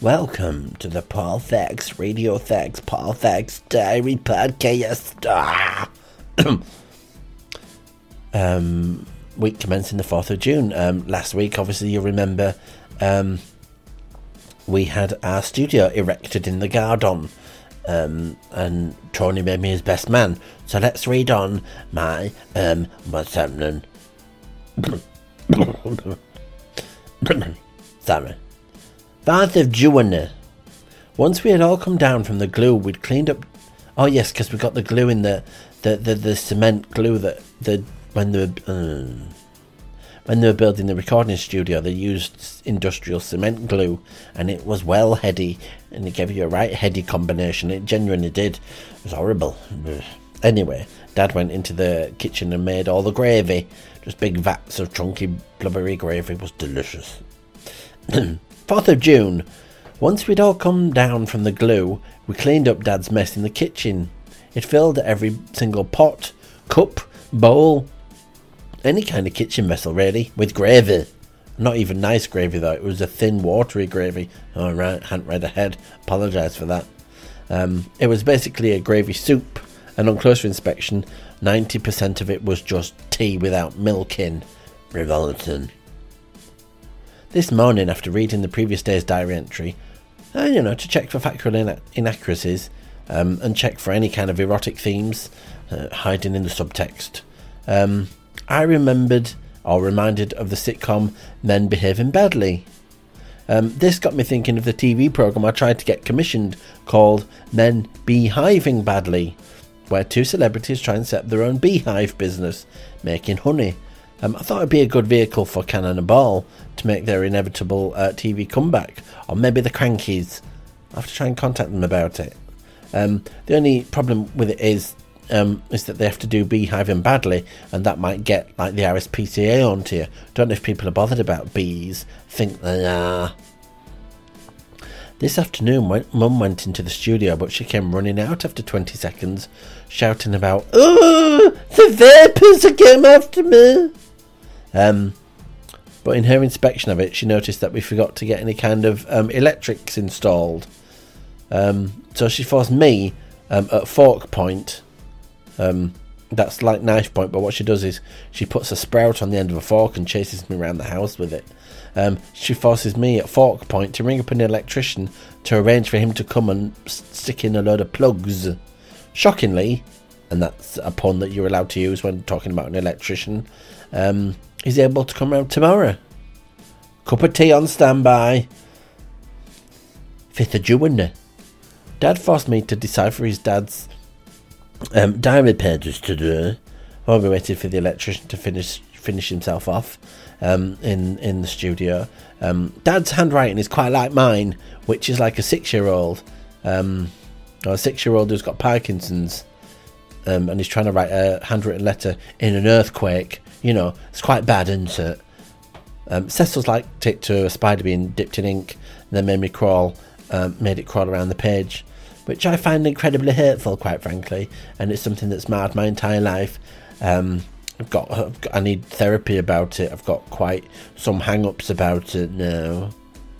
Welcome to the Paul Thax Radio Thax Paul Thax Diary Podcast. Week commencing the 4th of June. Last week, obviously, you remember, we had our studio erected in the garden, and Tony made me his best man. So let's read on my what's happening. Sorry. 4th of June. Once we had all come down from the glue, we'd cleaned up. Oh yes, because we got the glue in the cement glue that when they were building the recording studio, they used industrial cement glue, and it was well heady, and it gave you a right heady combination. It genuinely did. It was horrible. Anyway, Dad went into the kitchen and made all the gravy. Just big vats of chunky blubbery gravy. It was delicious. 4th of June. Once we'd all come down from the glue, we cleaned up Dad's mess in the kitchen. It filled every single pot, cup, bowl, any kind of kitchen vessel really, with gravy. Not even nice gravy though, it was a thin watery gravy. Alright, hadn't read ahead, apologise for that. It was basically a gravy soup, and on closer inspection, 90% of it was just tea without milk in. Revolting. This morning, after reading the previous day's diary entry, to check for factual inaccuracies, and check for any kind of erotic themes hiding in the subtext, I reminded of the sitcom Men Behaving Badly. This got me thinking of the TV programme I tried to get commissioned called Men Beehiving Badly, where two celebrities try and set up their own beehive business, making honey. I thought it'd be a good vehicle for Cannon and Ball to make their inevitable TV comeback, or maybe the Crankies. I'll have to try and contact them about it. The only problem with it is that they have to do beehiving badly, and that might get like the RSPCA onto you. Don't know if people are bothered about bees. Think they are. This afternoon, Mum went into the studio, but she came running out after 20 seconds, shouting about, "Oh, the vapors are came after me!" But in her inspection of it, she noticed that we forgot to get any kind of electrics installed. So she forced me at fork point. That's like knife point, but what she does is she puts a sprout on the end of a fork and chases me around the house with it. She forces me at fork point to ring up an electrician to arrange for him to come and stick in a load of plugs. Shockingly, and that's a pun that you're allowed to use when talking about an electrician, he's able to come round tomorrow. Cup of tea on standby. 5th of June. Dad forced me to decipher his dad's diary pages today while we waited for the electrician to finish himself off in the studio. Dad's handwriting is quite like mine, which is like a 6-year-old, or a 6-year-old who's got Parkinson's, and he's trying to write a handwritten letter in an earthquake. It's quite bad, isn't it? Cecil's liked it to a spider being dipped in ink, and then made it crawl around the page, which I find incredibly hurtful, quite frankly, and it's something that's marred my entire life. I need therapy about it. I've got quite some hang-ups about it now.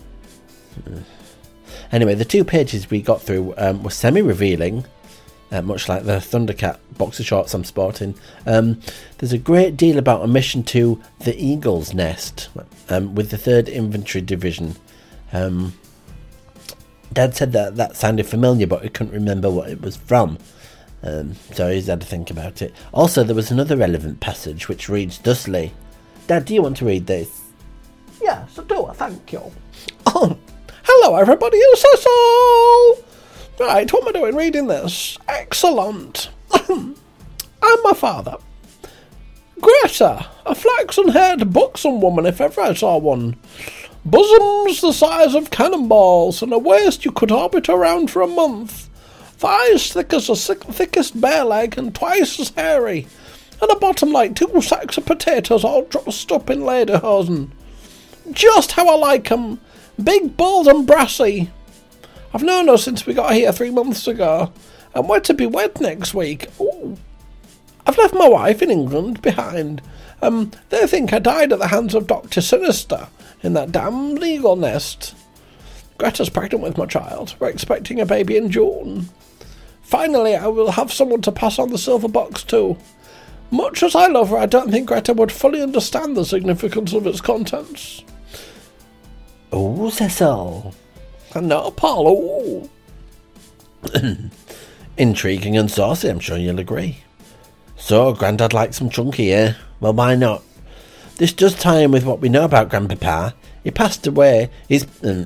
Anyway, the 2 pages we got through were semi-revealing, much like the Thundercat boxer shorts I'm sporting. There's a great deal about a mission to the Eagle's Nest with the 3rd Infantry Division. Dad said that sounded familiar, but he couldn't remember what it was from. So he's had to think about it. Also, there was another relevant passage which reads thusly. Dad, do you want to read this? Yes, I do, thank you. Hello everybody, it's Cecil! Right, what am I doing reading this? Excellent. I'm my father. Greta, a flaxen-haired buxom woman if ever I saw one. Bosoms the size of cannonballs, and a waist you could orbit around for a month. Thighs thick as the thickest bear leg and twice as hairy, and a bottom like 2 sacks of potatoes all trussed up in lederhosen. Just how I like 'em, big, bald and brassy. I've known her since we got here 3 months ago, and we're to be wed next week. Ooh. I've left my wife in England behind. They think I died at the hands of Dr. Sinister in that damn legal nest. Greta's pregnant with my child. We're expecting a baby in June. Finally, I will have someone to pass on the silver box to. Much as I love her, I don't think Greta would fully understand the significance of its contents. Oh, Cecil. No, Paul. Intriguing and saucy, I'm sure you'll agree. So, Grandad likes some chunky, eh? Well, why not? This does tie in with what we know about Grandpapa. He passed away. His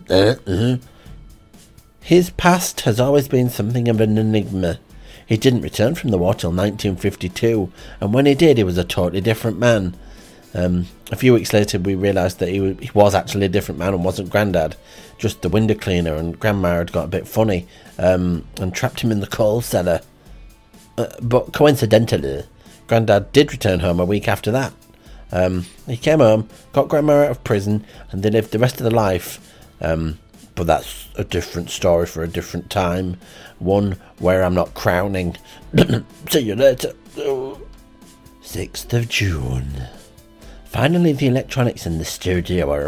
past has always been something of an enigma. He didn't return from the war till 1952, and when he did, he was a totally different man. A few weeks later, we realised that he was actually a different man and wasn't Grandad, just the window cleaner, and Grandma had got a bit funny and trapped him in the coal cellar. But coincidentally, Grandad did return home a week after that. He came home, got Grandma out of prison, and they lived the rest of their life. But that's a different story for a different time. One where I'm not crowning. See you later. 6th of June. Finally, the electronics in the studio are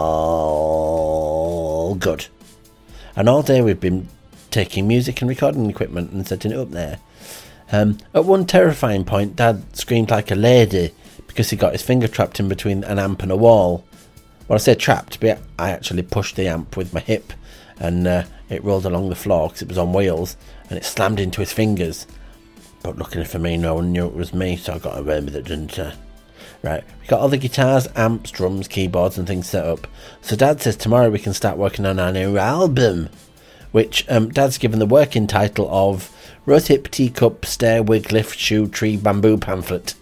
all good. And all day we've been taking music and recording equipment and setting it up there. At one terrifying point, Dad screamed like a lady because he got his finger trapped in between an amp and a wall. Well, I say trapped, but I actually pushed the amp with my hip, and it rolled along the floor because it was on wheels, and it slammed into his fingers. But luckily for me, no one knew it was me, so I got away with it, didn't I? Right, we got all the guitars, amps, drums, keyboards and things set up. So Dad says tomorrow we can start working on our new album, which Dad's given the working title of Rose Hip Teacup Stair Wig Lift Shoe Tree Bamboo Pamphlet.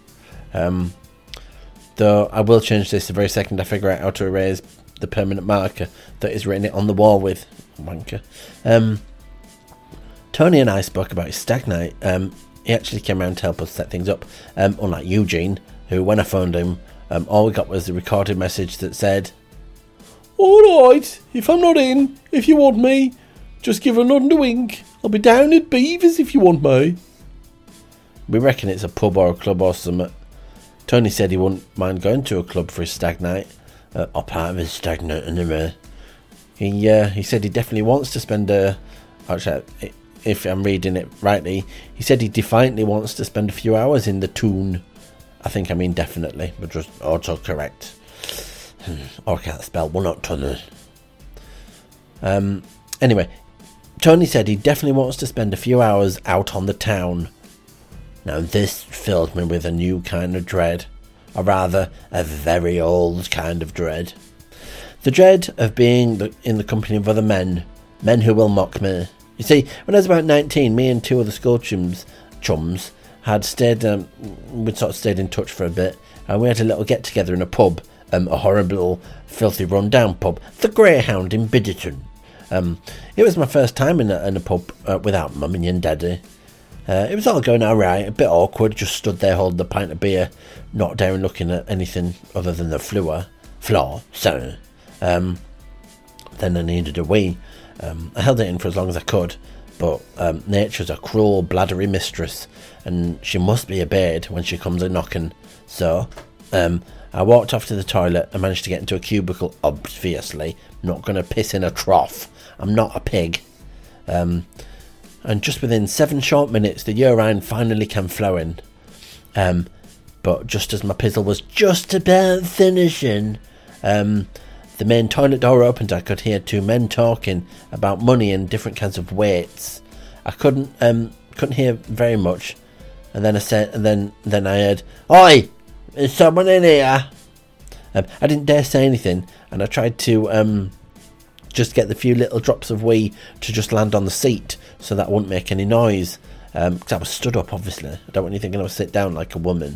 Though I will change this the very second I figure out how to erase the permanent marker that is written it on the wall with. Wanker. Tony and I spoke about his stag night. He actually came around to help us set things up, unlike Eugene, who, when I phoned him, all we got was a recorded message that said, "Alright, if I'm not in, if you want me, just give a nod and a wink. I'll be down at Beavers if you want me." We reckon it's a pub or a club or something. Tony said he wouldn't mind going to a club for his stag night, or part of his stag night anyway. He said he definitely wants to spend actually, if I'm reading it rightly, he said he defiantly wants to spend a few hours in the tune. I think I mean definitely, but just autocorrect. Or I can't spell, we're not Tony. Anyway, Tony said he definitely wants to spend a few hours out on the town. Now this filled me with a new kind of dread, or rather, a very old kind of dread. The dread of being in the company of other men who will mock me. You see, when I was about 19, me and two other school chums had stayed, we'd sort of stayed in touch for a bit, and we had a little get-together in a pub, a horrible, filthy, run-down pub, the Greyhound in Bidderton. It was my first time in a pub without Mummy and Daddy. It was all going alright, a bit awkward, just stood there holding a pint of beer, not daring looking at anything other than the floor, sorry. Then I needed a wee. I held it in for as long as I could, but nature's a cruel, bladdery mistress, and she must be obeyed when she comes a-knocking. So, I walked off to the toilet and managed to get into a cubicle, obviously. I'm not going to piss in a trough. I'm not a pig. And just within 7 short minutes, the urine finally came flowing. But just as my pizzle was just about finishing, the main toilet door opened. I could hear 2 men talking about money and different kinds of weights. I couldn't hear very much, and then I said, and then I heard, "Oi, is someone in here?" I didn't dare say anything, and I tried to just get the few little drops of wee to just land on the seat so that I wouldn't make any noise, because I was stood up, obviously. I don't want you thinking I was sit down like a woman.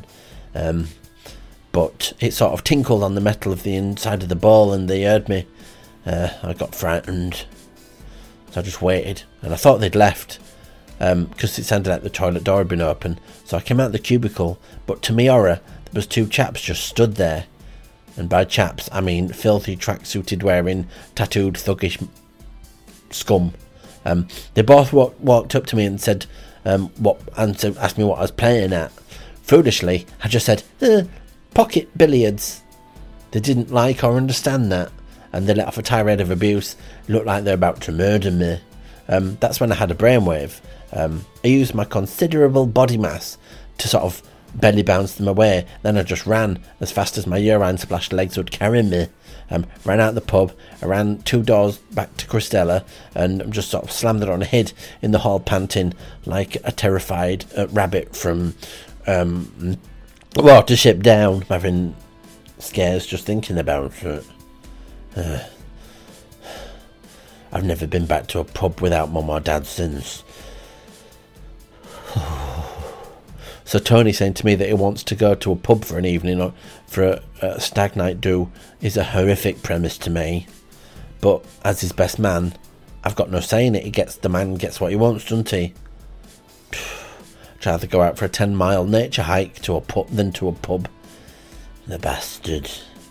But it sort of tinkled on the metal of the inside of the bowl, and they heard me. I got frightened, so I just waited, and I thought they'd left, because it sounded like the toilet door had been open. So I came out of the cubicle, but to me horror, there was 2 chaps just stood there. And by chaps, I mean filthy tracksuited wearing, tattooed thuggish scum. They both walked up to me and said, asked me what I was playing at. Foolishly, I just said, pocket billiards. They didn't like or understand that, and they let off a tirade of abuse. It looked like they're about to murder me. That's when I had a brainwave. I used my considerable body mass to sort of belly bounce them away. Then I just ran as fast as my urine splashed legs would carry me. Ran out the pub. I ran 2 doors back to Christella and just sort of slammed it on, hid in the hall, panting like a terrified rabbit from Watership Down, having scares just thinking about it. I've never been back to a pub without mum or dad since. So Tony saying to me that he wants to go to a pub for an evening or for a stag night do is a horrific premise to me. But as his best man, I've got no say in it. The man gets what he wants, doesn't he? I'd rather go out for a 10-mile nature hike to a pub than to a pub. The bastard.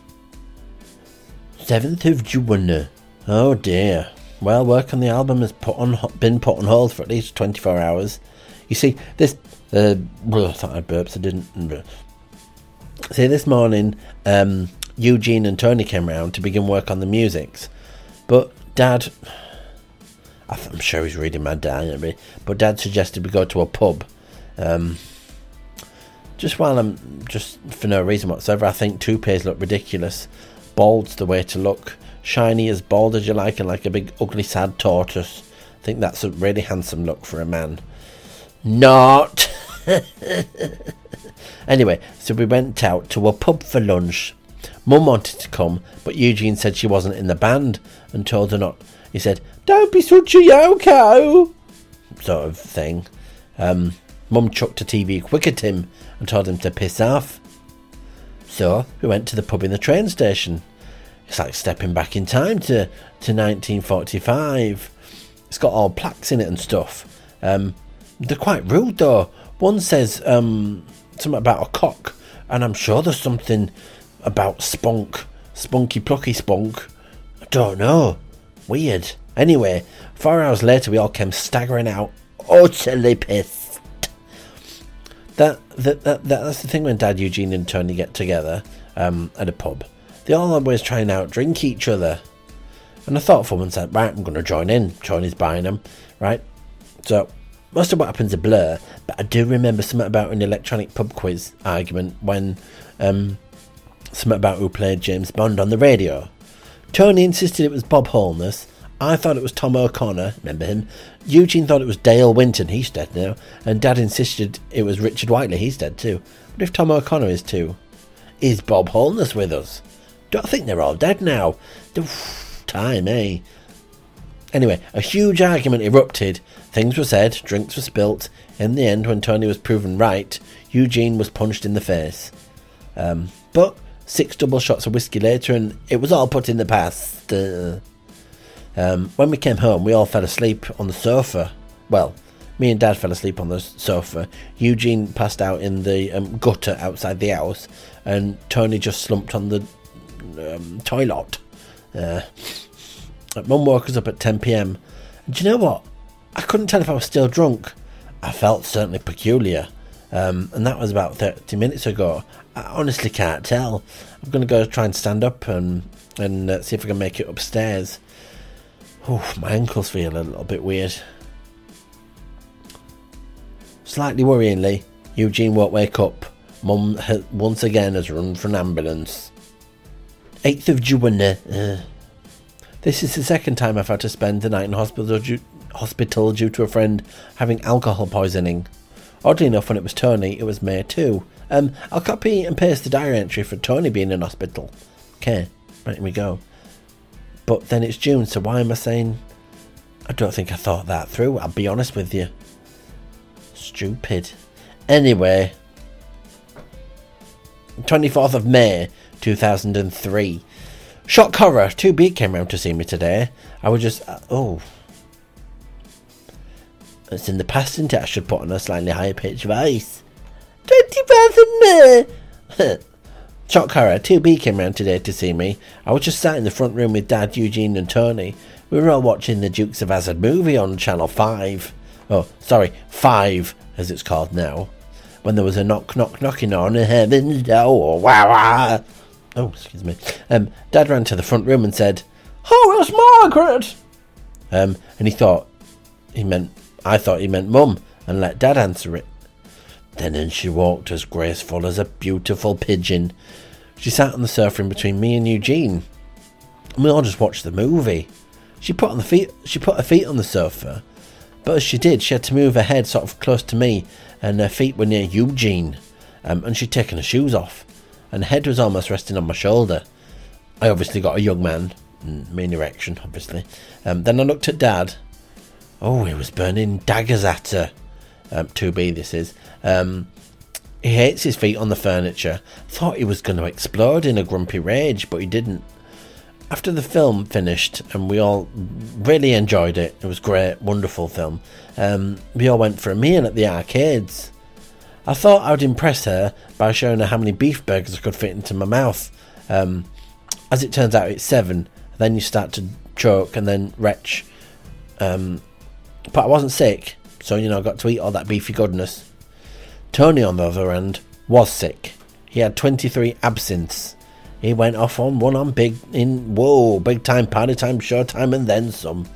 7th of June. Oh dear. Well, work on the album has been put on hold for at least 24 hours. You see, this... I thought I burped, I didn't. See, this morning, Eugene and Tony came round to begin work on the musics. But Dad... I'm sure he's reading my diary. But Dad suggested we go to a pub. Just for no reason whatsoever. I think toupees look ridiculous. Bald's the way to look. Shiny, as bald as you like, and like a big ugly sad tortoise. I think that's a really handsome look for a man. Not. Anyway, so we went out to a pub for lunch. Mum wanted to come, but Eugene said she wasn't in the band and told her not. He said, "Don't be such a yoko," sort of thing. Mum chucked a TV quick at him and told him to piss off. So we went to the pub in the train station. It's like stepping back in time to 1945. It's got all plaques in it and stuff. They're quite rude though. One says something about a cock, and I'm sure there's something about spunk. Spunky plucky spunk. I don't know. Weird. Anyway, 4 hours later we all came staggering out, utterly pissed. That's the thing when Dad, Eugene and Tony get together at a pub. They all always try and out-drink each other. And I thought for once, right, I'm going to join in. Tony's buying them, right? So, most of what happens a blur, but I do remember something about an electronic pub quiz argument when something about who played James Bond on the radio. Tony insisted it was Bob Holness. I thought it was Tom O'Connor, remember him? Eugene thought it was Dale Winton, he's dead now. And Dad insisted it was Richard Whiteley, he's dead too. What if Tom O'Connor is too? Is Bob Holness with us? Don't think they're all dead now. Time, eh? Anyway, a huge argument erupted. Things were said, drinks were spilt. In the end, when Tony was proven right, Eugene was punched in the face. But 6 double shots of whiskey later, and it was all put in the past. When we came home, we all fell asleep on the sofa. Well, me and Dad fell asleep on the sofa. Eugene passed out in the gutter outside the house, and Tony just slumped on the toilet. Mum woke us up at 10 p.m. Do you know what? I couldn't tell if I was still drunk. I felt certainly peculiar. And that was about 30 minutes ago. I honestly can't tell. I'm going to go try and stand up and see if I can make it upstairs. Oh, my ankles feel a little bit weird. Slightly worryingly, Eugene won't wake up. Mum once again has run for an ambulance. 8th of June. This is the second time I've had to spend the night in hospital due to a friend having alcohol poisoning. Oddly enough, when it was Tony, it was May too. I'll copy and paste the diary entry for Tony being in hospital. Okay, right, here we go. But then it's June, so why am I saying... I don't think I thought that through, I'll be honest with you. Stupid. Anyway. 24th of May, 2003. Shock horror. 2B came round to see me today. I was just... It's in the past, isn't it? I should put on a slightly higher pitch voice. 24th of May. Shock horror. 2B came round today to see me. I was just sat in the front room with Dad, Eugene and Tony. We were all watching the Dukes of Hazzard movie on Channel 5. Oh, sorry, 5 as it's called now. When there was a knocking on a heaven's door. Wah, wah. Oh, excuse me. Dad ran to the front room and said, "Oh, it's Margaret!" And I thought he meant Mum, and let Dad answer it. Then in she walked, as graceful as a beautiful pigeon. She sat on the sofa in between me and Eugene, and we all just watched the movie. She put her feet on the sofa, but as she did, she had to move her head sort of close to me, and her feet were near Eugene, and she'd taken her shoes off, and her head was almost resting on my shoulder. I obviously got a young man, mean erection, obviously. Then I looked at Dad. Oh, he was burning daggers at her. 2B, this is. He hates his feet on the furniture. Thought he was going to explode in a grumpy rage, but he didn't. After the film finished, and we all really enjoyed it, it was great, wonderful film, we all went for a meal at the arcades. I thought I would impress her by showing her how many beef burgers I could fit into my mouth. As it turns out, it's 7. Then you start to choke and then retch. But I wasn't sick, so I got to eat all that beefy goodness. Tony, on the other hand, was sick. He had 23 absinthes. He went off on one big time, party time, show time, and then some.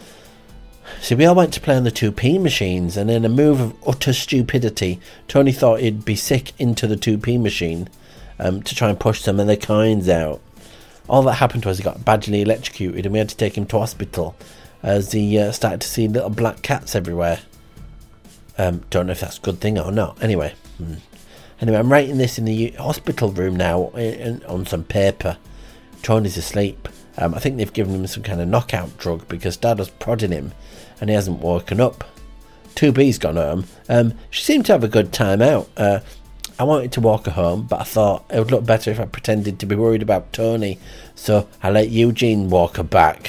So we all went to play on the 2p machines, and in a move of utter stupidity, Tony thought he'd be sick into the 2p machine to try and push some of the coins out. All that happened was he got badly electrocuted, and we had to take him to hospital as he started to see little black cats everywhere. Don't know if that's a good thing or not. Anyway, I'm writing this in the hospital room now on some paper. Tony's asleep. I think they've given him some kind of knockout drug because Dad was prodding him and he hasn't woken up. 2B's gone home. She seemed to have a good time out. I wanted to walk her home, but I thought it would look better if I pretended to be worried about Tony, so I let Eugene walk her back.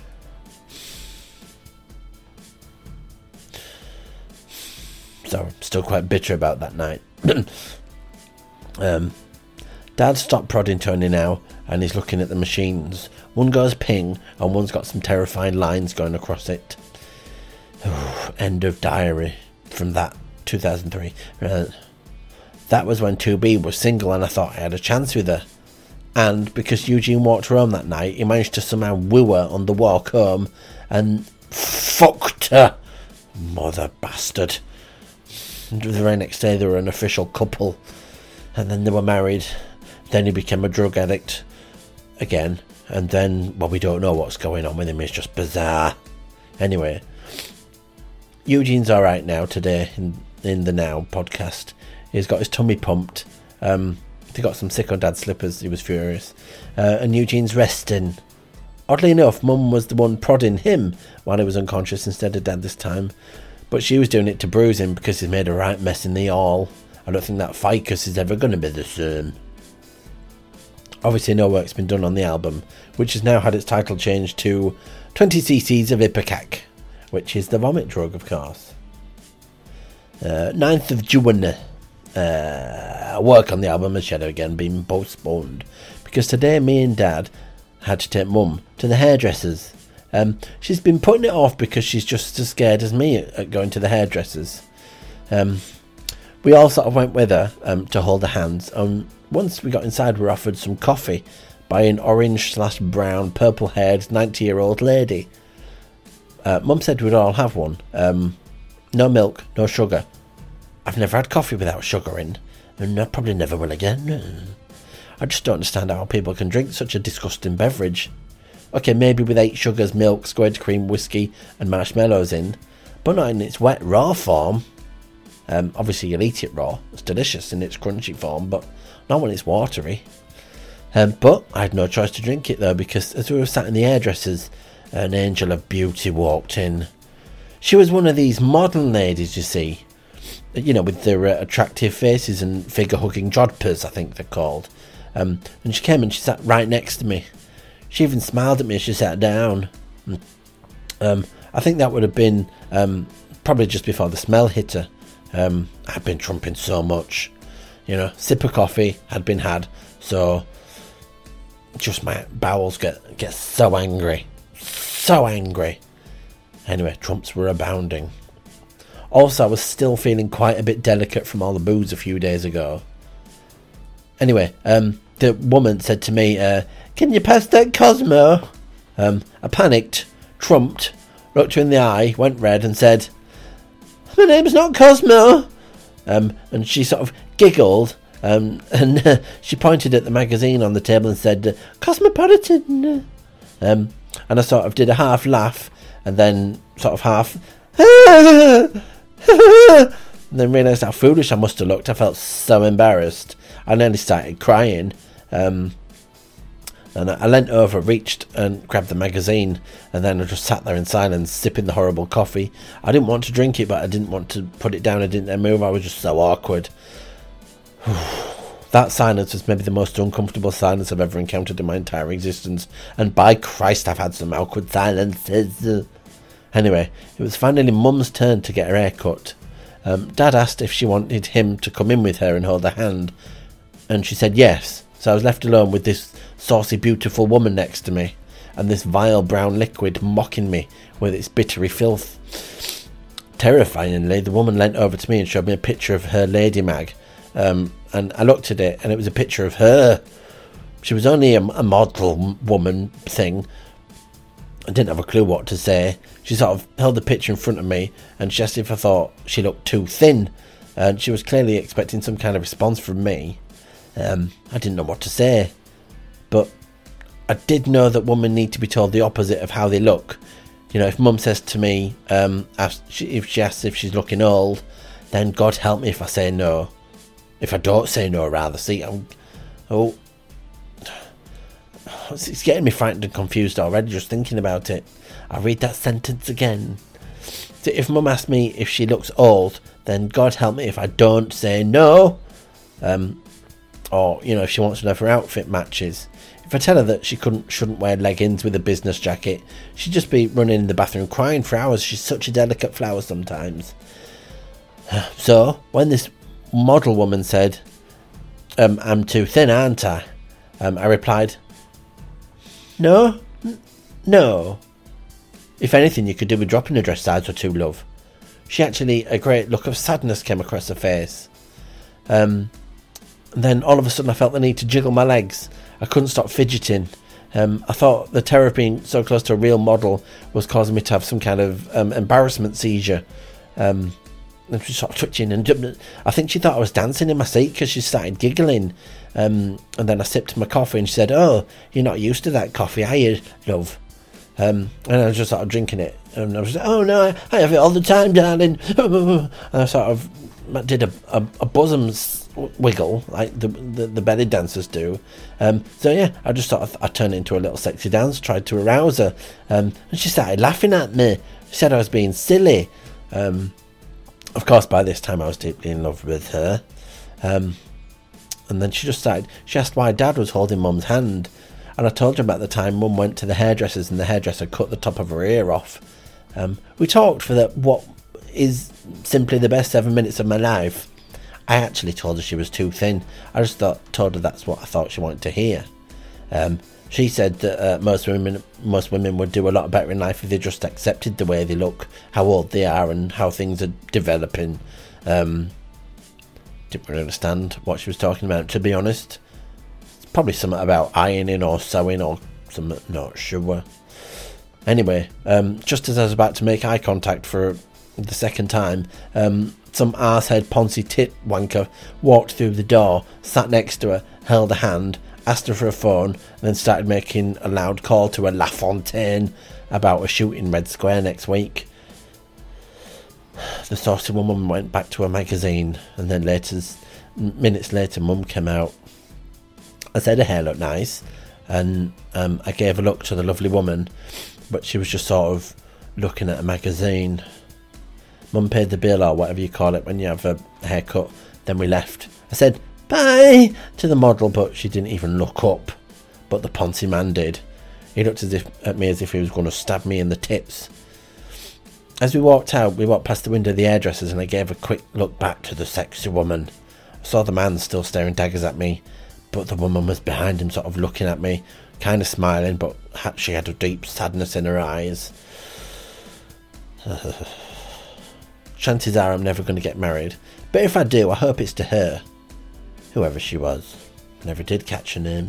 So I'm still quite bitter about that night. Dad stopped prodding Tony now, and he's looking at the machines. One goes ping, and one's got some terrifying lines going across it. End of diary from that 2003. That was when 2B was single, and I thought I had a chance with her. And because Eugene walked her home that night, he managed to somehow woo her on the walk home, and fucked her. Mother bastard. And the very next day they were an official couple, and then they were married. Then he became a drug addict again, and then, well, we don't know what's going on with him. It's just bizarre. Anyway, Eugene's alright now today in the Now podcast. He's got his tummy pumped. He got some Sicko Dad slippers. He was furious. And Eugene's resting. Oddly enough, Mum was the one prodding him while he was unconscious instead of Dad this time. But she was doing it to bruise him because he's made a right mess in the all. I don't think that ficus is ever going to be the same. Obviously no work's been done on the album, which has now had its title changed to 20cc of Ipecac, which is the vomit drug, of course. 9th of June. Work on the album has yet again been postponed because today me and Dad had to take Mum to the hairdressers. She's been putting it off because she's just as scared as me at going to the hairdressers. We all sort of went with her to hold her hands, and once we got inside we were offered some coffee by an orange/brown purple haired 90-year-old lady. Mum said we'd all have one. No milk, no sugar. I've never had coffee without sugar in, and I probably never will again. I just don't understand how people can drink such a disgusting beverage. Okay, maybe with 8 sugars, milk, squared cream, whiskey and marshmallows in, but not in its wet, raw form. Obviously you'll eat it raw. It's delicious in its crunchy form, but not when it's watery. But I had no choice to drink it though, because as we were sat in the hairdressers, an angel of beauty walked in. She was one of these modern ladies, you see. With their attractive faces and figure-hugging jodhpurs, I think they're called. And she came and she sat right next to me. She even smiled at me as she sat down. I think that would have been probably just before the smell hit her. I'd been trumping so much. Sip of coffee had been had, so just my bowels get so angry. So angry. Anyway, trumps were abounding. Also, I was still feeling quite a bit delicate from all the booze a few days ago. Anyway, the the woman said to me, "Can you pass that Cosmo?" I panicked, trumped, looked her in the eye, went red and said, "My name's not Cosmo." And she sort of giggled, and she pointed at the magazine on the table and said, "Cosmopolitan." And I sort of did a half laugh, and then sort of half, and then realised how foolish I must have looked. I felt so embarrassed. I nearly started crying. And I leant over, reached and grabbed the magazine, and then I just sat there in silence, sipping the horrible coffee. I didn't want to drink it, but I didn't want to put it down. I didn't move. I was just so awkward. That silence was maybe the most uncomfortable silence I've ever encountered in my entire existence. And by Christ, I've had some awkward silences. Anyway, it was finally Mum's turn to get her hair cut. Dad asked if she wanted him to come in with her and hold her hand, and she said yes. So I was left alone with this saucy, beautiful woman next to me, and this vile brown liquid mocking me with its bittery filth. Terrifyingly, the woman leant over to me and showed me a picture of her lady mag, and I looked at it, and it was a picture of her. She was only a model woman thing. I didn't have a clue what to say. She sort of held the picture in front of me, and she asked if I thought she looked too thin, and she was clearly expecting some kind of response from me. I didn't know what to say, but I did know that women need to be told the opposite of how they look. You know, if Mum says to me, if she asks if she's looking old, then God help me if I say no. If I don't say no, rather. See, it's getting me frightened and confused already just thinking about it. I'll read that sentence again. So if Mum asks me if she looks old, then God help me if I don't say no. Or, you know, if she wants to know if her outfit matches. If I tell her that she shouldn't wear leggings with a business jacket, she'd just be running in the bathroom crying for hours. She's such a delicate flower sometimes. So, when this model woman said, "I'm too thin, aren't I?" I replied, No. If anything, you could do with dropping a dress size or two, love. A great look of sadness came across her face. And then all of a sudden I felt the need to jiggle my legs. I couldn't stop fidgeting. I thought the terror of being so close to a real model was causing me to have some kind of embarrassment seizure. And she sort of twitching, and I think she thought I was dancing in my seat because she started giggling. And then I sipped my coffee and she said, "Oh, you're not used to that coffee, are you, love?" And I was just sort of drinking it, and I was like, "Oh no, I have it all the time, darling." And I sort of did a bosom wiggle like the belly dancers do. So yeah, I just sort of I turned it into a little sexy dance, tried to arouse her, and she started laughing at me. She said I was being silly. Of course, by this time I was deeply in love with her. And then she asked why Dad was holding Mum's hand. And I told her about the time Mum went to the hairdressers and the hairdresser cut the top of her ear off. We talked for what is simply the best 7 minutes of my life. I actually told her she was too thin. I just told her that's what I thought she wanted to hear. She said that most women would do a lot better in life if they just accepted the way they look, how old they are, and how things are developing. Didn't really understand what she was talking about, to be honest. It's probably something about ironing or sewing or something, not sure. Anyway, just as I was about to make eye contact for the second time, some arsehead Ponzi tit wanker walked through the door, sat next to her, held her hand, asked her for a phone, and then started making a loud call to a La Fontaine about a shoot in Red Square next week. The saucy woman went back to her magazine, and then minutes later, Mum came out. I said her hair looked nice, and I gave a look to the lovely woman, but she was just sort of looking at a magazine. Mum paid the bill, or whatever you call it when you have a haircut. Then we left. I said bye to the model, but she didn't even look up. But the Ponzi man did. He looked at me as if he was going to stab me in the tits. As we walked out, we walked past the window of the hairdressers, and I gave a quick look back to the sexy woman. I saw the man still staring daggers at me, but the woman was behind him, sort of looking at me, kind of smiling, but she had a deep sadness in her eyes. Chances are I'm never going to get married, but if I do, I hope it's to her, whoever she was. I never did catch her name.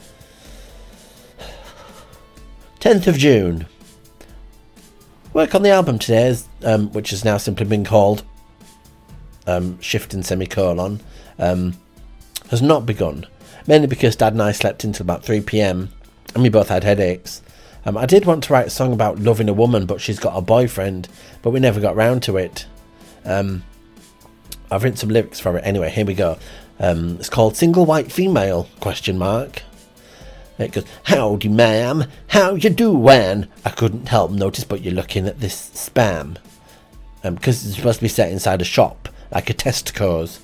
10th of June. Work on the album today, which has now simply been called Shift and Semicolon, has not begun. Mainly because Dad and I slept until about 3 p.m. and we both had headaches. I did want to write a song about loving a woman, but she's got a boyfriend, but we never got round to it. I've written some lyrics for it. Anyway, here we go. It's called Single White Female, ? It goes, howdy ma'am, how you doin'? I couldn't help notice but you're looking at this spam. Because it's supposed to be set inside a shop, like a Tesco's.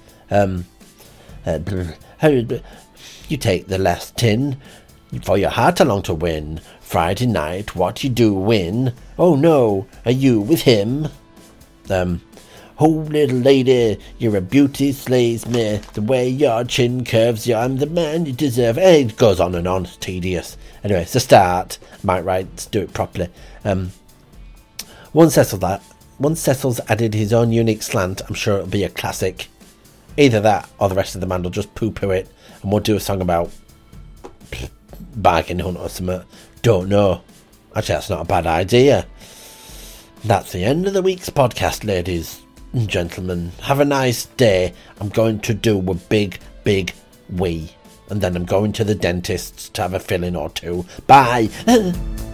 You take the last tin, for your heart along to win. Friday night, what you do win? Oh no, are you with him? Oh little lady, you're a beauty, slays me. The way your chin curves you, I'm the man you deserve. It goes on and on, it's tedious. Anyway, it's a start. Might write, let's do it properly. Once Cecil's added his own unique slant, I'm sure it'll be a classic. Either that or the rest of the band will just poo-poo it and we'll do a song about bargain hunt or something. Don't know. Actually, that's not a bad idea. That's the end of the week's podcast, ladies and gentlemen. Have a nice day. I'm going to do a big wee. And then I'm going to the dentist to have a filling or two. Bye.